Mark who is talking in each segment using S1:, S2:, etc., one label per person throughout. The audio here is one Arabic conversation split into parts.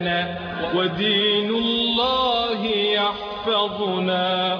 S1: ودين الله يحفظنا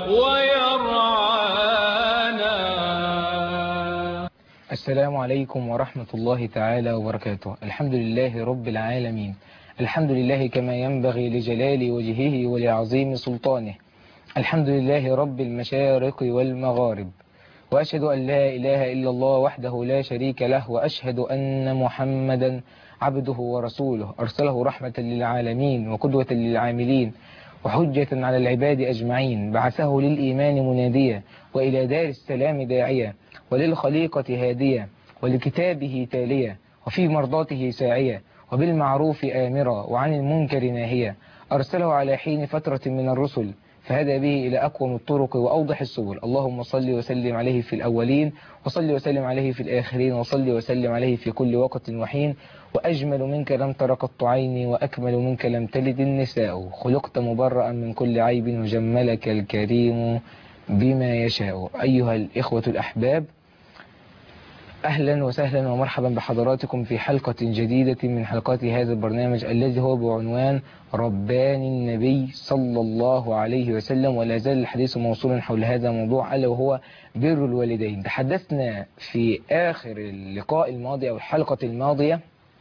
S1: ويرعانا.
S2: السلام عليكم ورحمة الله تعالى وبركاته. الحمد لله رب العالمين، الحمد لله كما ينبغي لجلال وجهه ولعظيم سلطانه، الحمد لله رب المشارق والمغارب، وأشهد أن لا إله إلا الله وحده لا شريك له، وأشهد أن محمدا عبده ورسوله أرسله رحمة للعالمين وقدوة للعاملين وحجة على العباد أجمعين، بعثه للإيمان مناديا وإلى دار السلام داعيا وللخليقة هاديا ولكتابه تاليا وفي مرضاته ساعيا وبالمعروف آمرا وعن المنكر ناهيا، أرسله على حين فترة من الرسل فهدى به إلى أقوم الطرق وأوضح السبل. اللهم صل وسلم عليه في الأولين، وصل وسلم عليه في الآخرين، وصل وسلم عليه في كل وقت وحين. وأجمل منك لم تر قط عيني، وأكمل منك لم تلد النساء، خلقت مبرأ من كل عيب، وجملك الكريم بما يشاء. أيها الإخوة الأحباب، أهلا وسهلا ومرحبا بحضراتكم في حلقة جديدة من حلقات هذا البرنامج الذي هو بعنوان رباني النبي صلى الله عليه وسلم. ولا زال الحديث موصولا حول هذا الموضوع ألا وهو بر الوالدين. تحدثنا في آخر اللقاء الماضي أو الحلقة الماضية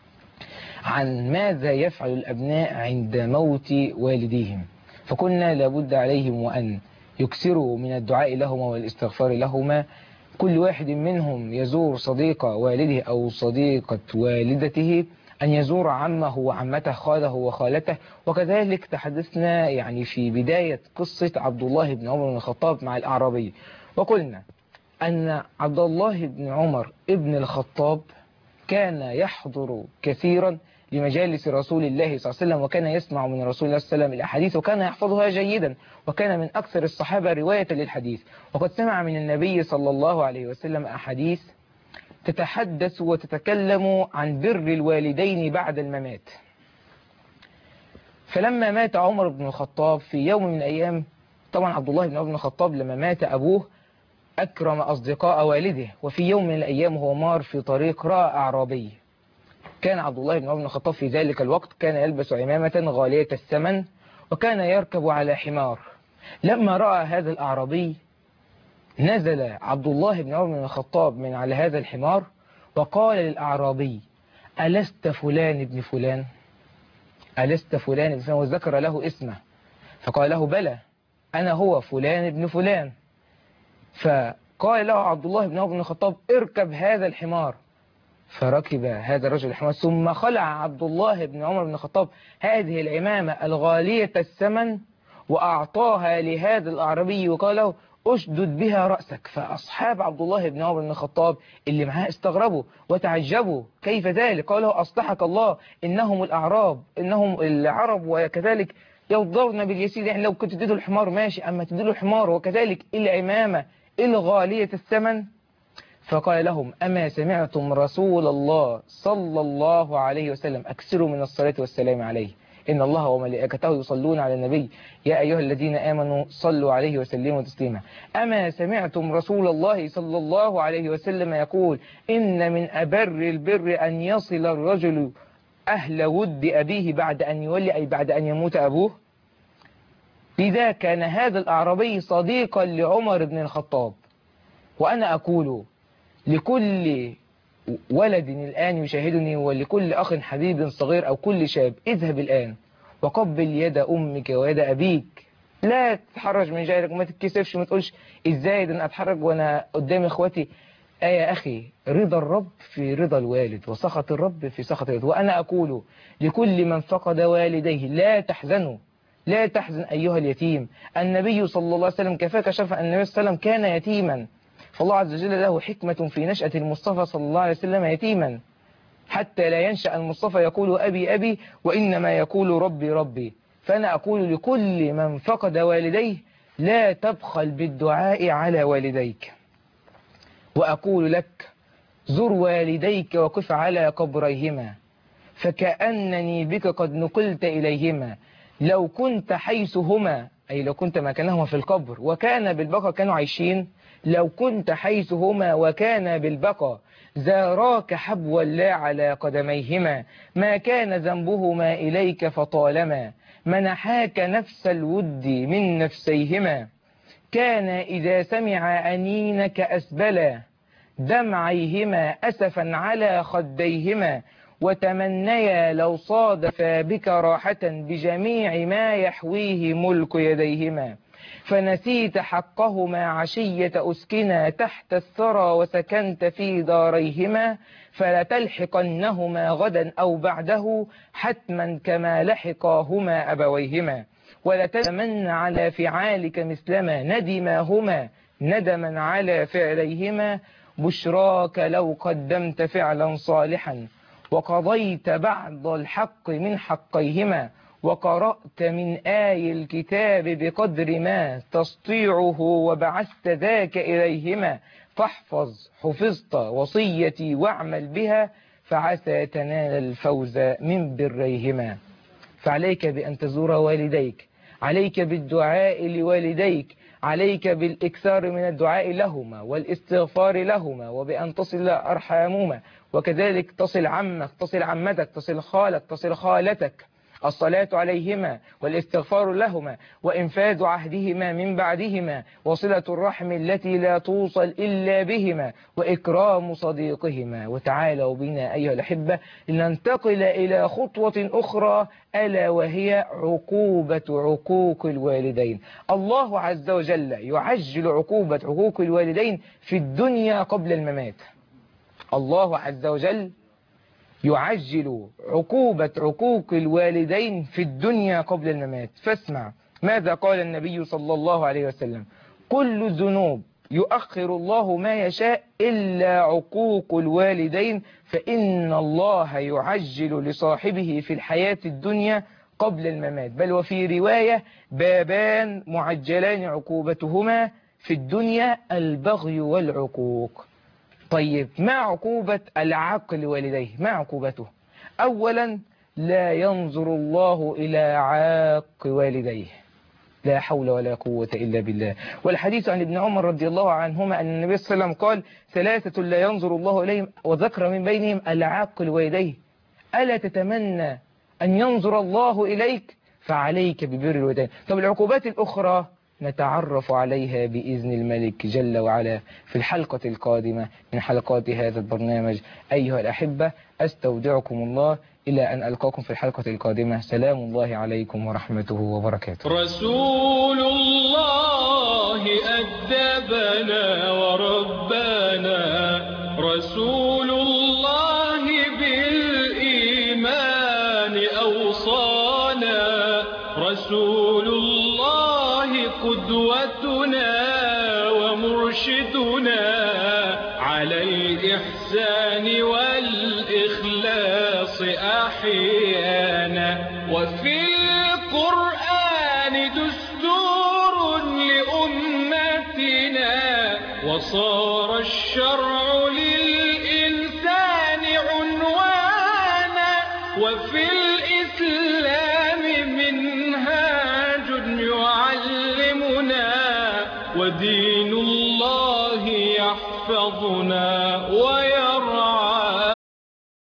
S2: عن ماذا يفعل الأبناء عند موت والديهم، فكنا لابد عليهم وأن يكثروا من الدعاء لهما والاستغفار لهما. كل واحد منهم يزور صديق والده أو صديقة والدته، أن يزور عمه وعمته، خاله وخالته. وكذلك تحدثنا في بداية قصة عبد الله بن عمر بن الخطاب مع الأعرابي، وقلنا أن عبد الله بن عمر ابن الخطاب كان يحضر كثيرا لمجالس رسول الله صلى الله عليه وسلم، وكان يسمع من رسول الله صلى الله عليه وسلم الأحاديث، وكان يحفظها جيدا، وكان من أكثر الصحابة رواية للحديث. وقد سمع من النبي صلى الله عليه وسلم أحاديث تتحدث وتتكلم عن بر الوالدين بعد الممات. فلما مات عمر بن الخطاب في يوم من الأيام، طبعا عبد الله بن عمر بن الخطاب لما مات أبوه أكرم أصدقاء والده، وفي يوم من الأيام هو مار في طريق رأى أعرابي. كان عبد الله بن عمر بن الخطاب في ذلك الوقت كان يلبس عمامة غالية الثمن، وكان يركب على حمار. لما رأى هذا الأعرابي نزل عبد الله بن عمر بن الخطاب من على هذا الحمار وقال للأعرابي: ألست فلان ابن فلان؟ ألست فلان ابن فلان؟ وذكر له اسمه، فقال له: بلى أنا هو فلان ابن فلان. فقال له عبد الله بن عمر بن الخطاب: اركب هذا الحمار. فركب هذا الرجل الحمار، ثم خلع عبد الله بن عمر بن الخطاب هذه العمامة الغالية الثمن وأعطاها لهذا الأعرابي وقال له: أشدد بها رأسك. فأصحاب عبد الله بن عمر بن الخطاب اللي معاه استغربوا وتعجبوا: كيف ذلك؟ قالوا: أصلحك الله، إنهم الأعراب، إنهم العرب، وكذلك يرضون باليسير. يعني لو كنت تديله الحمار ماشي، أما تديله الحمار وكذلك العمامة الغالية الثمن. فقال لهم: أما سمعتم رسول الله صلى الله عليه وسلم أكثروا من الصلاة والسلام عليه، إن الله وملائكته يصلون على النبي يا أيها الذين آمنوا صلوا عليه وسلموا تسليما. أما سمعتم رسول الله صلى الله عليه وسلم يقول: إن من أبر البر أن يصل الرجل أهل ود أبيه بعد أن يولي، أي بعد أن يموت أبوه. لذا كان هذا الأعرابي صديقا لعمر بن الخطاب. وأنا أقول لكل ولد الآن يشاهدني ولكل أخ حبيب صغير أو كل شاب: اذهب الآن وقبل يد أمك ويد أبيك، لا تتحرج من جاهلك وما تتكسفش وما تقولش إزاي ده أنا أتحرج وأنا قدام إخواتي. يا أخي، رضا الرب في رضا الوالد، وسخط الرب في سخط الوالد. وأنا أقول لكل من فقد والديه: لا تحزنوا، لا تحزن أيها اليتيم. النبي صلى الله عليه وسلم كفاك شرفا أن النبي صلى الله عليه وسلم كان يتيما، فالله عز وجل له حكمة في نشأة المصطفى صلى الله عليه وسلم يتيما، حتى لا ينشأ المصطفى يقول أبي أبي، وإنما يقول ربي ربي. فأنا أقول لكل من فقد والديه: لا تبخل بالدعاء على والديك. وأقول لك: زر والديك وقف على قبريهما، فكأنني بك قد نقلت إليهما. لو كنت حيثهما، أي لو كنت مكانهما في القبر وكان بالبقى كانوا عايشين، لو كنت حيثهما وكان بالبقى زاراك حبوا لا على قدميهما ما كان ذنبهما إليك فطالما منحاك نفس الود من نفسيهما كان إذا سمع أنينك أسبلا دمعيهما أسفا على خديهما وتمنيا لو صادفا بك راحة بجميع ما يحويه ملك يديهما فنسيت حقهما عشية أسكنا تحت الثرى وسكنت في داريهما فلتلحقنهما غدا أو بعده حتما كما لحقاهما أبويهما ولتمن على فعالك مثلما ندماهما ندما على فعليهما بشراك لو قدمت فعلا صالحا وقضيت بعض الحق من حقيهما وقرأت من آي الكتاب بقدر ما تستطيعه وبعثت ذاك إليهما فاحفظ حفظت وصيتي واعمل بها فعسى تنال الفوز من بريهما فعليك بأن تزور والديك عليك بالدعاء لوالديك عليك بالإكثار من الدعاء لهما والاستغفار لهما وبأن تصل أرحامهما وكذلك تصل عمك تصل عمتك تصل خالك تصل خالتك الصلاة عليهما والاستغفار لهما وإنفاذ عهدهما من بعدهما وصلة الرحم التي لا توصل إلا بهما وإكرام صديقهما. وتعالوا بنا أيها الأحبة لننتقل إلى خطوة أخرى ألا وهي عقوبة عقوق الوالدين. الله عز وجل يعجل عقوبة عقوق الوالدين في الدنيا قبل الممات. الله عز وجل يعجل عقوبة عقوق الوالدين في الدنيا قبل الممات. فاسمع ماذا قال النبي صلى الله عليه وسلم: كل الذنوب يؤخر الله ما يشاء إلا عقوق الوالدين فإن الله يعجل لصاحبه في الحياة الدنيا قبل الممات. بل وفي رواية: بابان معجلان عقوبتهما في الدنيا البغي والعقوق. طيب ما عقوبة العاق لوالديه؟ ما عقوبته؟ أولا لا ينظر الله إلى عاق والديه، لا حول ولا قوة إلا بالله. والحديث عن ابن عمر رضي الله عنهما أن النبي صلى الله عليه وسلم قال: ثلاثة لا ينظر الله إليهم، وذكر من بينهم العاق لوالديه. ألا تتمنى أن ينظر الله إليك؟ فعليك ببر الوالدين. طب العقوبات الأخرى نتعرف عليها بإذن الملك جل وعلا في الحلقة القادمة من حلقات هذا البرنامج. أيها الأحبة أستودعكم الله إلى أن ألقاكم في الحلقة القادمة. سلام الله عليكم ورحمته وبركاته.
S1: رسول الله أدبنا وربنا، رسول الله بالإيمان أوصانا، رسول الله قدوتنا ومرشدنا على الإحسان والإخلاص أحيانا. وفي القرآن دستور لأمتنا، وصار الشرع للإنسان عنوانا، وفي الإسلام منهاج يعلمنا ودين